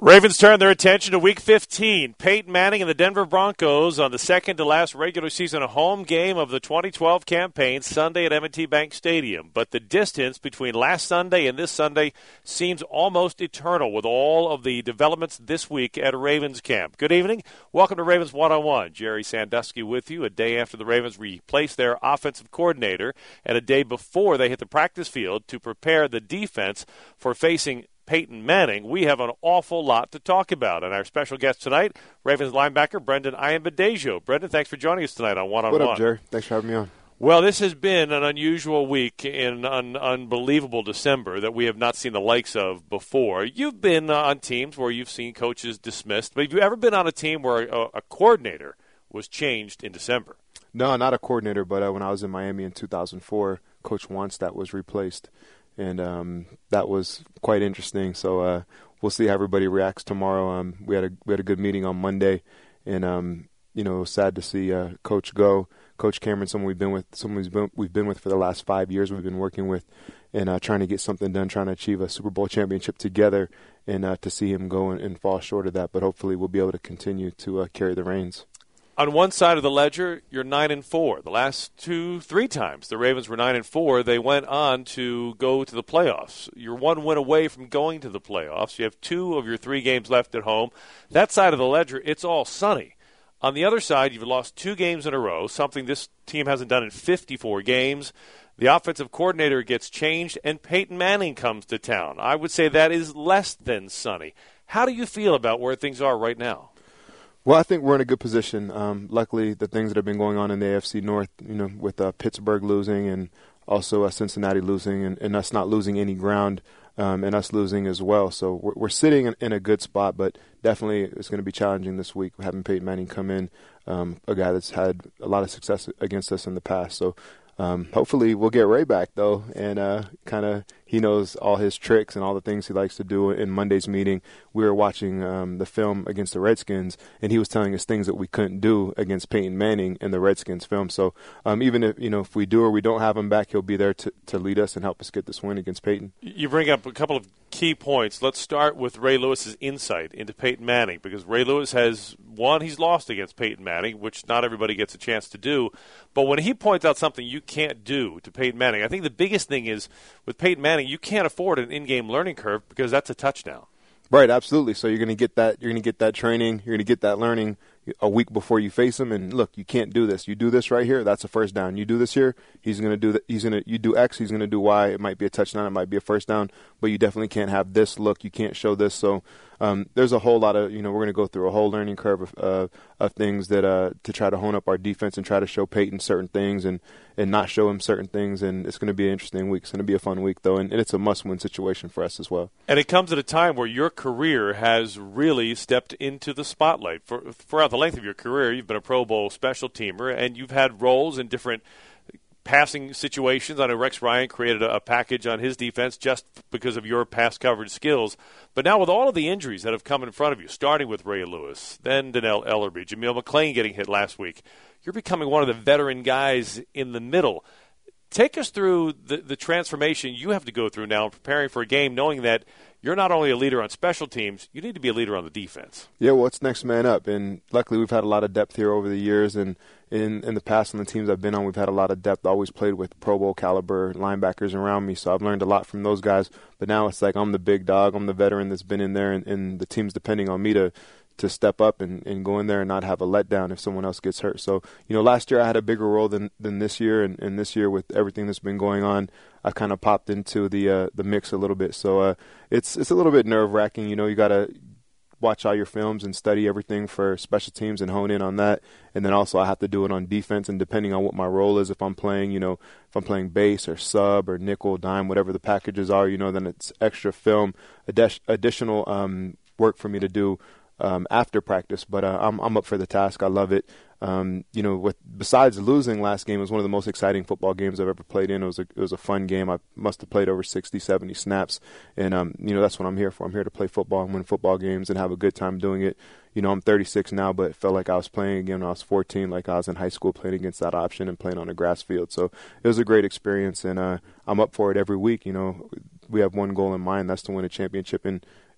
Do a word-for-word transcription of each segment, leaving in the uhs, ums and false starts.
Ravens turn their attention to Week fifteen. Peyton Manning and the Denver Broncos on the second-to-last regular season home game of the twenty twelve campaign, Sunday at M and T Bank Stadium. But the distance between last Sunday and this Sunday seems almost eternal with all of the developments this week at Ravens camp. Good evening. Welcome to Ravens One-on-One. Jerry Sandusky with you a day after the Ravens replaced their offensive coordinator and a day before they hit the practice field to prepare the defense for facing Peyton Manning. We have an awful lot to talk about. And our special guest tonight, Ravens linebacker Brendan Ayanbadejo. Brendan, thanks for joining us tonight on One-on-One. What up, Jerry? Thanks for having me on. Well, this has been an unusual week in an unbelievable December that we have not seen the likes of before. You've been on teams where you've seen coaches dismissed, but have you ever been on a team where a, a coordinator was changed in December? No, not a coordinator, but uh, when I was in Miami in two thousand four, Coach Wannstedt was replaced. And um, that was quite interesting. So uh, we'll see how everybody reacts tomorrow. Um, we had a we had a good meeting on Monday, and um, you know, it was sad to see uh, Coach go. Coach Cameron, someone we've been with, someone we've been, we've been with for the last five years. We've been working with, and uh, trying to get something done, trying to achieve a Super Bowl championship together. And uh, to see him go and, and fall short of that, but hopefully we'll be able to continue to uh, carry the reins. On one side of the ledger, you're nine and four. The last two, three times the Ravens were nine and four. They went on to go to the playoffs. You're one win away from going to the playoffs. You have two of your three games left at home. That side of the ledger, it's all sunny. On the other side, you've lost two games in a row, something this team hasn't done in fifty-four games. The offensive coordinator gets changed, and Peyton Manning comes to town. I would say that is less than sunny. How do you feel about where things are right now? Well, I think we're in a good position. Um, luckily, the things that have been going on in the A F C North, you know, with uh, Pittsburgh losing and also uh, Cincinnati losing and, and us not losing any ground um, and us losing as well. So we're, we're sitting in, in a good spot, but definitely it's going to be challenging this week having Peyton Manning come in, um, a guy that's had a lot of success against us in the past. So um, hopefully we'll get Ray back, though, and uh, kind of he knows all his tricks and all the things he likes to do. In Monday's meeting, we were watching um, the film against the Redskins, and he was telling us things that we couldn't do against Peyton Manning in the Redskins film. So um, even if you know if we do or we don't have him back, he'll be there to, to lead us and help us get this win against Peyton. You bring up a couple of key points. Let's start with Ray Lewis's insight into Peyton Manning, because Ray Lewis has, one, he's lost against Peyton Manning, which not everybody gets a chance to do. But when he points out something you can't do to Peyton Manning, I think the biggest thing is with Peyton Manning, you can't afford an in-game learning curve because that's a touchdown. Right, absolutely. So you're going to get that. You're going to get that training. You're going to get that learning a week before you face him. And look, you can't do this. You do this right here, that's a first down. You do this here, he's going to do that. He's going to. You do X, he's going to do Y. It might be a touchdown. It might be a first down. But you definitely can't have this look. You can't show this. So um, there's a whole lot of. You know, we're going to go through a whole learning curve of uh, of things that uh, to try to hone up our defense and try to show Peyton certain things and, and not show him certain things. And it's going to be an interesting week. It's going to be a fun week though, and, and it's a must-win situation for us as well. And it comes at a time where your career has really stepped into the spotlight. For throughout the length of your career, you've been a Pro Bowl special teamer, and you've had roles in different passing situations. I know Rex Ryan created a, a package on his defense just because of your pass coverage skills. But now with all of the injuries that have come in front of you, starting with Ray Lewis, then Donnell Ellerbe, Jameel McClain getting hit last week, you're becoming one of the veteran guys in the middle. Take us through the, the transformation you have to go through now in preparing for a game, knowing that you're not only a leader on special teams, you need to be a leader on the defense. Yeah, well, it's next man up. And luckily we've had a lot of depth here over the years. And in, in the past on the teams I've been on, we've had a lot of depth. I always played with Pro Bowl caliber linebackers around me, so I've learned a lot from those guys. But now it's like I'm the big dog. I'm the veteran that's been in there, and, and the team's depending on me to to step up and, and go in there and not have a letdown if someone else gets hurt. So, you know, last year I had a bigger role than, than this year, and, and this year with everything that's been going on, I kind of popped into the uh, the mix a little bit. So uh, it's it's a little bit nerve-wracking. You know, you got to watch all your films and study everything for special teams and hone in on that. And then also I have to do it on defense, and depending on what my role is, if I'm playing, you know, if I'm playing base or sub or nickel, dime, whatever the packages are, you know, then it's extra film, addi- additional um, work for me to do Um, after practice, but uh, I'm I'm up for the task. I love it. Um, you know, with besides losing last game, it was one of the most exciting football games I've ever played in. It was a it was a fun game. I must have played over sixty, seventy snaps, and um, you know that's what I'm here for. I'm here to play football and win football games and have a good time doing it. You know, I'm thirty-six now, but it felt like I was playing again when I was fourteen, like I was in high school playing against that option and playing on a grass field. So it was a great experience, and uh, I'm up for it every week. You know, we have one goal in mind, that's to win a championship in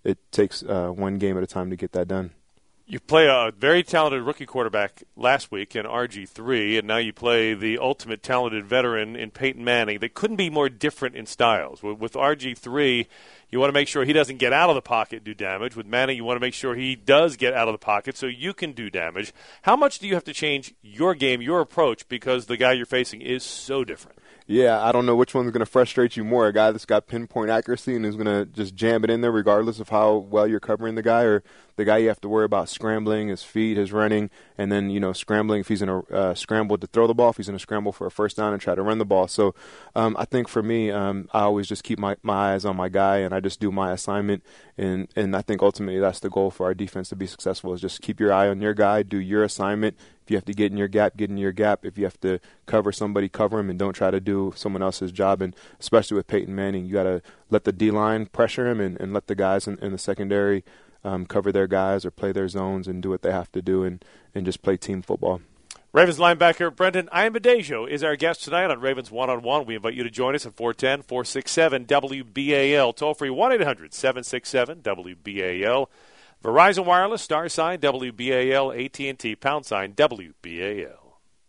it takes uh, one game at a time to get that done. You play a very talented rookie quarterback last week in R G three, and now you play the ultimate talented veteran in Peyton Manning. They couldn't be more different in styles. With R G three, you want to make sure he doesn't get out of the pocket and do damage. With Manning, you want to make sure he does get out of the pocket so you can do damage. How much do you have to change your game, your approach, because the guy you're facing is so different? Yeah, I don't know which one's going to frustrate you more, a guy that's got pinpoint accuracy and is going to just jam it in there regardless of how well you're covering the guy, or the guy you have to worry about scrambling, his feet, his running, and then, you know, scrambling if he's in a uh, scramble to throw the ball, if he's in a scramble for a first down and try to run the ball. So um, I think for me, um, I always just keep my, my eyes on my guy, and I just do my assignment, and, and I think ultimately that's the goal for our defense to be successful, is just keep your eye on your guy, do your assignment. If you have to get in your gap, get in your gap. If you have to cover somebody, cover him, and don't try to do someone else's job. And especially with Peyton Manning, you got to let the D-line pressure him and, and let the guys in, in the secondary um, cover their guys or play their zones and do what they have to do and, and just play team football. Ravens linebacker Brendan Ayanbadejo is our guest tonight on Ravens One-on-One. We invite you to join us at four one zero, four six seven, W B A L. Toll free one eight hundred, seven six seven, W B A L. Verizon Wireless, star sign, W B A L, A T and T, pound sign, W B A L.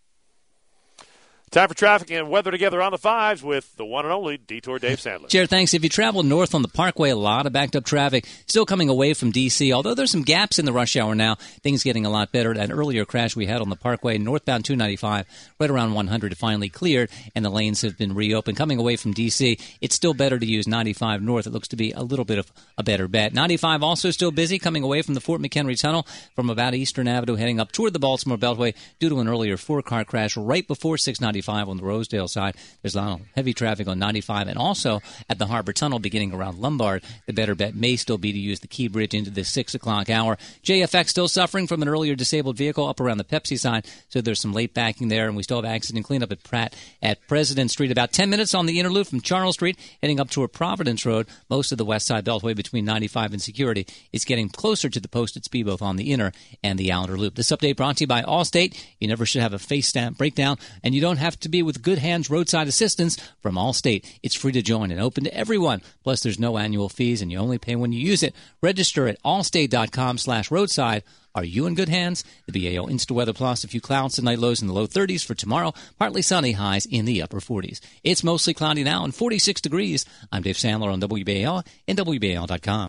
Time for traffic and weather together on the fives with the one and only Detour Dave Sandler. Jared, thanks. If you travel north on the Parkway, a lot of backed-up traffic still coming away from D C, although there's some gaps in the rush hour now. Things getting a lot better. That earlier crash we had on the Parkway, northbound two ninety-five, right around one hundred, finally cleared, and the lanes have been reopened. Coming away from D C, it's still better to use ninety-five north. It looks to be a little bit of a better bet. ninety-five also still busy, coming away from the Fort McHenry Tunnel from about Eastern Avenue, heading up toward the Baltimore Beltway due to an earlier four-car crash right before six ninety-five on the Rosedale side. There's a lot of heavy traffic on ninety-five, and also at the Harbor Tunnel beginning around Lombard. The better bet may still be to use the Key Bridge into the six o'clock hour. J F X still suffering from an earlier disabled vehicle up around the Pepsi side, so there's some late backing there, and we still have accident cleanup at Pratt at President Street. About ten minutes on the inner loop from Charles Street, heading up toward Providence Road. Most of the west side Beltway between ninety-five and Security is getting closer to the posted speed both on the inner and the outer loop. This update brought to you by Allstate. You never should have a face stamp breakdown, and you don't have to be with Good Hands Roadside Assistance from Allstate. It's free to join and open to everyone. Plus, there's no annual fees, and you only pay when you use it. Register at allstate.com slash roadside. Are you in good hands? The B A L InstaWeather Plus, a few clouds tonight, lows in the low thirties for tomorrow. Partly sunny, highs in the upper forties. It's mostly cloudy now and forty-six degrees. I'm Dave Sandler on W B A L and W B A L dot com.